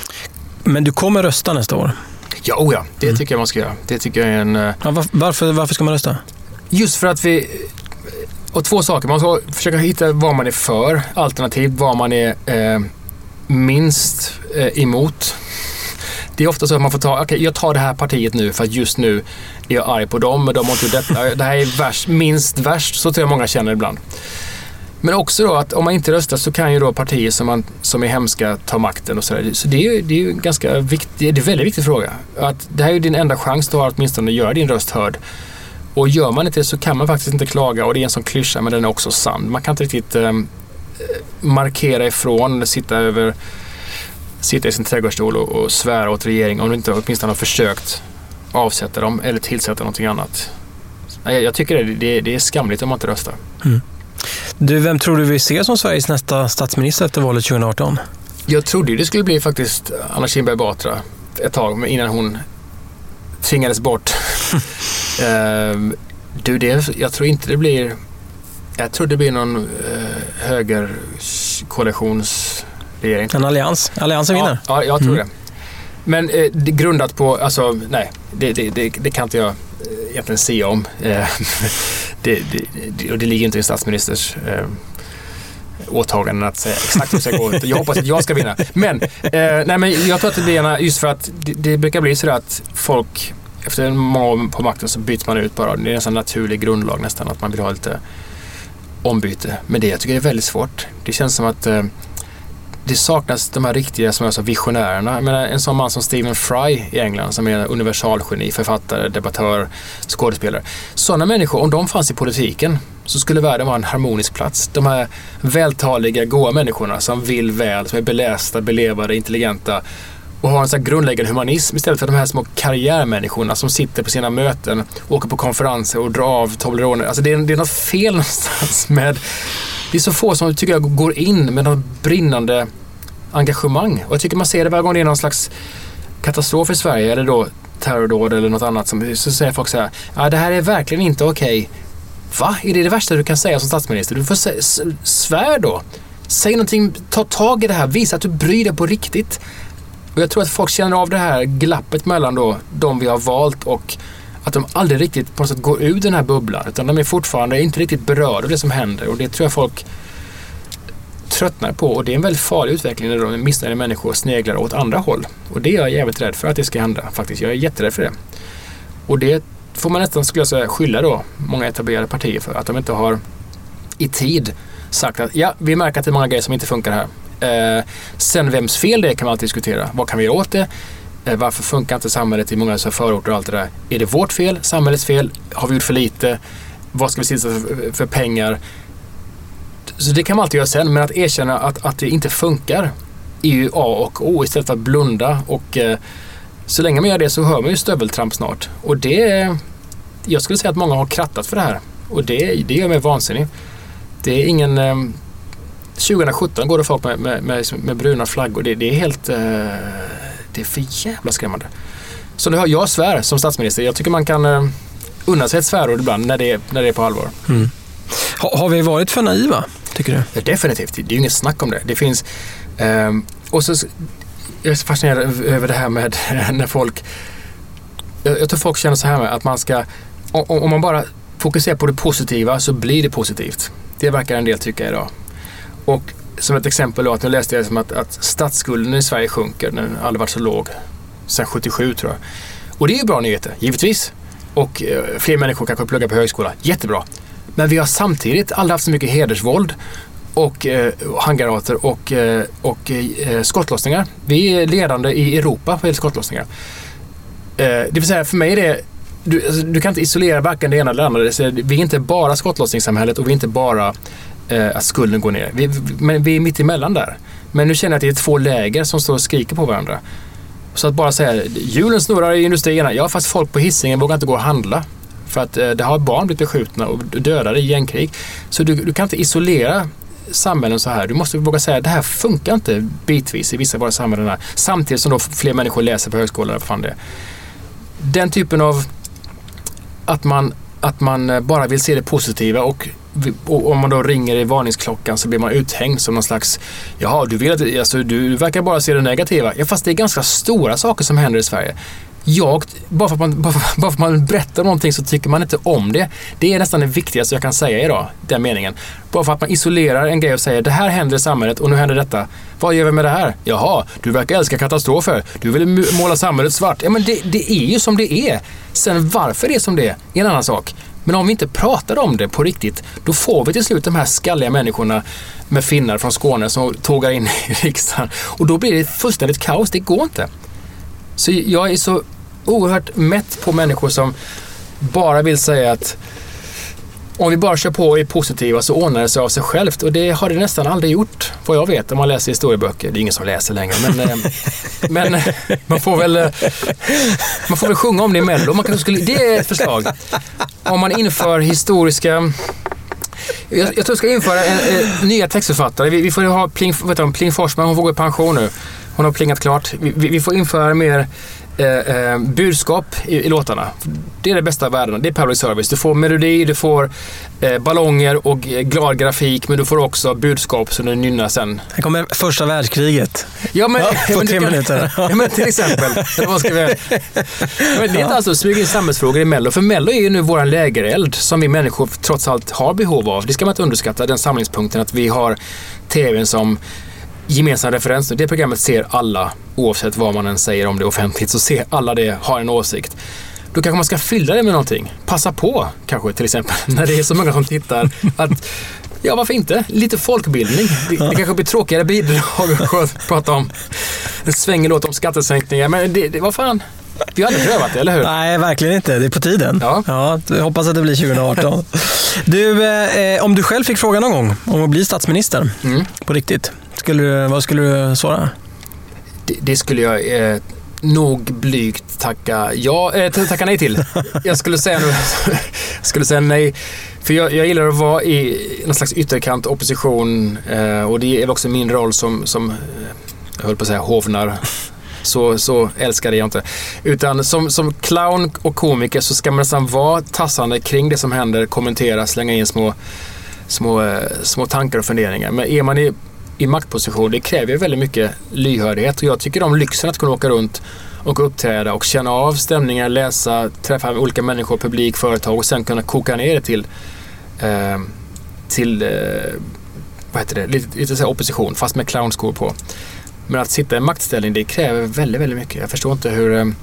Men du kommer rösta nästa år? Ja, oh ja, det mm. tycker jag man ska göra. Det tycker jag är en... Uh... Ja, var, varför, varför ska man rösta? Just för att vi... Och två saker, man ska försöka hitta vad man är för, alternativt vad man är eh, minst eh, emot. Det är ofta så att man får ta, okej, okay, jag tar det här partiet nu för att just nu är jag arg på dem, men de har inte gjort detta. Det här är värst, minst värst, så tror jag många känner ibland. Men också då att om man inte röstar så kan ju då partier som, man, som är hemska ta makten och sådär. Så det är ju, det är ju ganska viktigt, det är en väldigt viktig fråga. Att det här är ju din enda chans du har att åtminstone göra din röst hörd. Och gör man inte det så kan man faktiskt inte klaga, och det är en sån klyscha, men den är också sann. Man kan inte riktigt eh, markera ifrån, sitta över sitta i sin trädgårdsstol och, och svära åt regeringen om du inte åtminstone har försökt avsätta dem eller tillsätta någonting annat. Jag, jag tycker det, det, det är skamligt om man inte röstar. Mm. Du, vem tror du vi ser som Sveriges nästa statsminister efter valet tjugo arton? Jag trodde det skulle bli faktiskt Anna Kinberg Batra ett tag, men innan hon tvingades bort. uh, du, det, jag tror inte det blir jag tror det blir någon uh, högerkoalitions En allians. Alliansen vinner. Ja, ja jag tror mm. det. Men eh, det grundat på, alltså nej, det, det, det, det kan inte jag egentligen se om. Eh, det, det, och det ligger inte i statsministers eh, åtaganden att säga exakt hur det ska gå. Jag hoppas att jag ska vinna. Men, eh, nej, men jag tror att det blir ena, just för att det, det brukar bli så att folk, efter en månad på makten så byter man ut bara. Det är en sån naturlig grundlag nästan, att man vill ha lite ombyte. Men det jag tycker är väldigt svårt. Det känns som att eh, det saknas de här riktiga, som jag sa, visionärerna. Jag menar, en sån man som Stephen Fry i England, som är universalgeni, författare, debattör, skådespelare. Sådana människor, om de fanns i politiken så skulle världen vara en harmonisk plats. De här vältaliga, goda människorna som vill väl, som är belästa, belevade, intelligenta och ha en sån här grundläggande humanism istället för de här små karriärmänniskorna som sitter på sina möten, åker på konferenser och drar av Toblerone. Alltså det är, det är något fel någonstans med... Det är så få som tycker jag går in med något brinnande engagemang. Och jag tycker man ser det varje gång det är någon slags katastrof i Sverige eller då terrordåd eller något annat, som, så säger folk så här: ja, det här är verkligen inte okej. Va? Är det det värsta du kan säga som statsminister? Du får sä- svär då. Säg någonting, ta tag i det här, visa att du bryr dig på riktigt. Och jag tror att folk känner av det här glappet mellan då de vi har valt och att de aldrig riktigt på något sätt går ur den här bubblan, utan de är fortfarande inte riktigt berörda av det som händer, och det tror jag folk tröttnar på, och det är en väldigt farlig utveckling när de missnöjda människor sneglar åt andra håll, och det är jag jävligt rädd för att det ska hända faktiskt. Jag är jätterädd för det, och det får man nästan, skulle jag säga, skylla då många etablerade partier för, att de inte har i tid sagt att ja, vi märker att det är många grejer som inte funkar här. Eh, sen vems fel det är kan man alltid diskutera. Vad kan vi göra åt det? Eh, varför funkar inte samhället i många så förorter och allt det där? Är det vårt fel? Samhällets fel? Har vi gjort för lite? Vad ska vi sitta för, för pengar? Så det kan man alltid göra sen, men att erkänna att, att det inte funkar är ju A och O istället för att blunda, och eh, så länge man gör det så hör man ju stöveltramp snart, och det, jag skulle säga att många har krattat för det här, och det, det gör mig vansinnig. Det är ingen eh, tjugo sjutton går det folk med, med, med, med bruna flaggor, det, det är helt eh, det är för jävla skrämmande. Så nu har jag svär som statsminister, jag tycker man kan eh, unna sig ett svärord ibland när det, när det är på allvar. Mm. Ha, har vi varit för naiva, tycker du? Ja, definitivt, det är ju inget snack om det. Det finns, eh, och så jag är så fascinerad över det här med när folk, jag, jag tror folk känner så här med att man ska, om, om man bara fokuserar på det positiva så blir det positivt. Det verkar en del tycka idag. Och som ett exempel då, att nu läste jag som att, att statsskulden i Sverige sjunker, den har aldrig varit så låg sedan sjuttiosju tror jag. Och det är ju bra nyheter, givetvis. Och eh, fler människor kanske pluggar på högskola, jättebra. Men vi har samtidigt aldrig haft så mycket hedersvåld och eh, handgranater och, eh, och eh, skottlossningar. Vi är ledande i Europa på skottlossningar. Eh, det vill säga, för mig är det, du, alltså, du kan inte isolera varken det ena eller det andra. Det säga, vi är inte bara skottlossningssamhället och vi är inte bara eh, att skulden går ner. Vi, men vi är mitt emellan där. Men nu känner jag att det är två läger som står och skriker på varandra. Så att bara säga, hjulen snurrar i industrierna. Ja, fast folk på Hisingen vågar inte gå och handla. För att eh, det har barn blivit beskjutna och dödade i gängkrig. Så du, du kan inte isolera samhällen så här. Du måste våga säga att det här funkar inte bitvis i vissa av våra samhällen här. Samtidigt som då fler människor läser på högskolan. Fan det. Den typen av att man, att man bara vill se det positiva, och, och om man då ringer i varningsklockan så blir man uthängd som någon slags, jaha, du vill att, alltså, du verkar bara se det negativa. Ja, fast det är ganska stora saker som händer i Sverige. Jag, bara för, att man, bara, för, bara för att man berättar någonting så tycker man inte om det. Det är nästan det viktigaste jag kan säga idag, den meningen. Bara för att man isolerar en grej och säger, det här händer i samhället och nu händer detta. Vad gör vi med det här? Jaha, du verkar älska katastrofer. Du vill måla samhället svart. Ja, men det, det är ju som det är. Sen varför det är som det är, är en annan sak. Men om vi inte pratar om det på riktigt, då får vi till slut de här skalliga människorna med finnar från Skåne som tågar in i riksdagen. Och då blir det fullständigt kaos. Det går inte. Så jag är så oerhört mätt på människor som bara vill säga att om vi bara kör på och är positiva så ordnar det sig av sig självt. Och det har det nästan aldrig gjort, vad jag vet, om man läser historieböcker. Det är ingen som läser längre, men, men man får väl man får väl sjunga om det i Mello. Man kan, det är ett förslag. Om man inför historiska... Jag, jag tror jag ska införa en, en, nya textförfattare. Vi, vi får ha Pling, vet du, Pling Forsman, hon får gå i pension nu. Hon har plingat klart. Vi, vi, vi får införa mer eh, eh, budskap i, i låtarna. Det är det bästa av världen. Det är public service. Du får melodi, du får eh, ballonger och glad grafik, men du får också budskap som du nynnar sen. Här kommer första världskriget. Ja, men, ja, ja, på men tre kan, minuter. Ja, men till exempel. Vad ska vi, men det är inte alltså smyga in samhällsfrågor i Mello. För Mello är ju nu våran lägereld som vi människor trots allt har behov av. Det ska man inte underskatta, den samlingspunkten att vi har tvn som gemensam referens. Det programmet ser alla, oavsett vad man än säger om det offentligt, så ser alla det, har en åsikt. Då kanske man ska fylla det med någonting. Passa på, kanske till exempel, när det är så många som tittar, att, ja, varför inte? Lite folkbildning. Det, det kanske blir tråkigare bidrag att prata om en svängelåt om skattesänkningar, men det, det vad fan? Vi har aldrig prövat det, eller hur? Nej, verkligen inte. Det är på tiden. Ja. Ja, jag hoppas att det blir tjugo arton. Du, eh, om du själv fick frågan någon gång om att bli statsminister, mm. på riktigt, skulle du, vad skulle du svara? det, det skulle jag eh, nog blygt tacka, ja, eh, tacka nej till. Jag skulle säga, skulle säga nej. För jag, jag gillar att vara i någon slags ytterkant opposition eh, och det är också min roll som, som jag höll på att säga hovnar. Så, så älskar det jag inte. Utan som, som clown och komiker så ska man nästan vara tassande kring det som händer, kommentera, slänga in små, små, små tankar och funderingar. Men är man i, i maktposition, det kräver ju väldigt mycket lyhördhet. Och jag tycker om lyxen att kunna åka runt och uppträda och känna av stämningar, läsa, träffa olika människor, publik, företag och sen kunna koka ner det till, eh, till eh, vad heter det, lite, lite så här opposition fast med clownskor på. Men att sitta i en maktställning, det kräver väldigt, väldigt mycket. Jag förstår inte hur,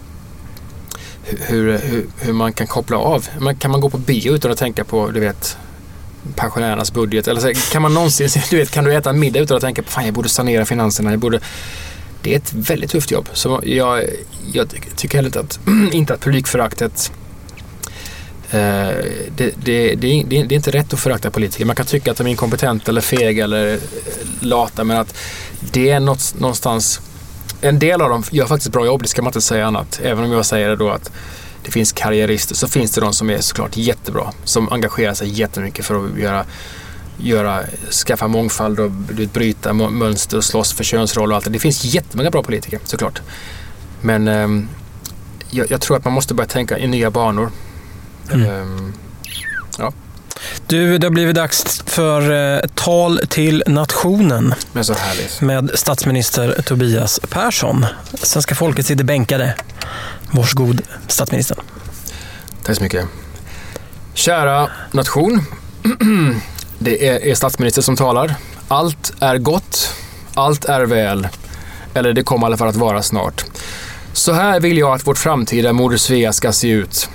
hur, hur, hur man kan koppla av. Man, kan man gå på bio utan att tänka på, du vet, pensionärernas budget? Eller så, kan man någonsin, du vet, kan du äta en middag utan att tänka på, fan jag borde sanera finanserna, jag borde... Det är ett väldigt tufft jobb. Så jag, jag tycker heller inte att, inte att publikföraktet... Uh, det, det, det, det, det är inte rätt att förakta politiker. Man kan tycka att de är inkompetenta eller fega eller lata, men att det är något, någonstans... En del av dem gör faktiskt bra jobb, det ska man inte säga annat. Även om jag säger det då att det finns karriärister, så finns det de som är såklart jättebra, som engagerar sig jättemycket för att göra, göra skaffa mångfald och bryta mönster och slåss för könsroll och allt det. Det finns jättemånga bra politiker, såklart. Men um, jag, jag tror att man måste börja tänka i nya banor. Mm. Um, ja. Du, det har blivit dags för eh, tal till nationen. Men så härligt. Med statsminister Tobias Persson. Svenska folket sitter bänkade. Varsågod, statsministern. Tack så mycket. Kära nation. Det är, är statsminister som talar. Allt är gott. Allt är väl. Eller det kommer i alla fall att vara snart. Så här vill jag att vårt framtida Moder Svea ska se ut.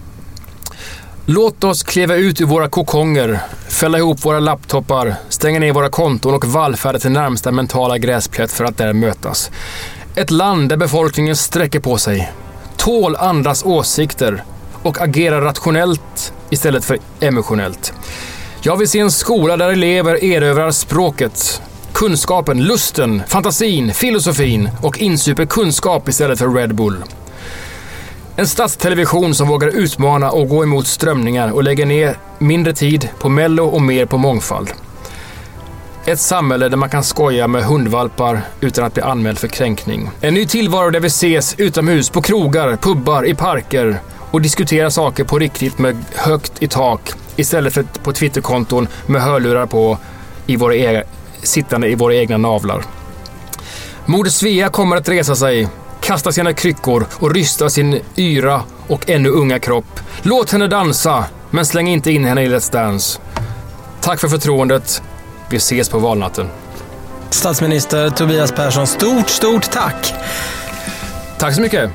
Låt oss kliva ut ur våra kokonger, fälla ihop våra laptopar, stänga ner våra konton och vallfärda till närmsta mentala gräsplätt för att där mötas. Ett land där befolkningen sträcker på sig, tål andras åsikter och agerar rationellt istället för emotionellt. Jag vill se en skola där elever erövrar språket, kunskapen, lusten, fantasin, filosofin och insuper kunskap istället för Red Bull. En statstelevision som vågar utmana och gå emot strömningar och lägger ner mindre tid på mello och mer på mångfald. Ett samhälle där man kan skoja med hundvalpar utan att bli anmäld för kränkning. En ny tillvaro där vi ses utomhus, på krogar, pubbar, i parker och diskuterar saker på riktigt med högt i tak istället för på Twitterkonton med hörlurar på i våra egna, sittande i våra egna navlar. Moder Svea kommer att resa sig, kasta sina kryckor och rysta sin yra och ännu unga kropp. Låt henne dansa, men släng inte in henne i Let's Dance. Tack för förtroendet. Vi ses på valnatten. Statsminister Tobias Persson, stort, stort tack. Tack så mycket.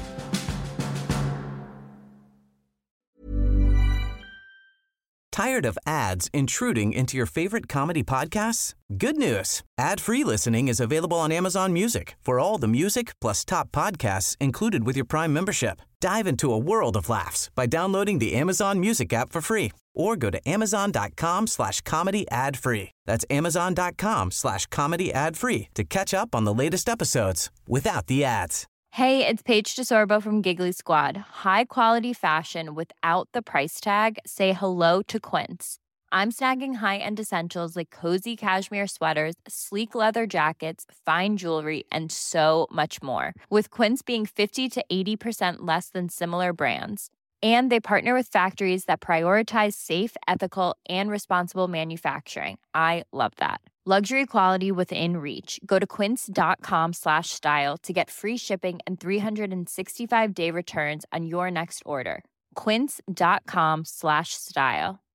Tired of ads intruding into your favorite comedy podcasts? Good news. Ad-free listening is available on Amazon Music for all the music plus top podcasts included with your Prime membership. Dive into a world of laughs by downloading the Amazon Music app for free or go to amazon.com slash comedy ad free. That's amazon.com slash comedy ad free to catch up on the latest episodes without the ads. Hey, it's Paige DeSorbo from Giggly Squad. High quality fashion without the price tag. Say hello to Quince. I'm snagging high-end essentials like cozy cashmere sweaters, sleek leather jackets, fine jewelry, and so much more. With Quince being fifty to eighty percent less than similar brands. And they partner with factories that prioritize safe, ethical, and responsible manufacturing. I love that. Luxury quality within reach. Go to quince.com slash style to get free shipping and three sixty-five day returns on your next order. Quince.com slash style.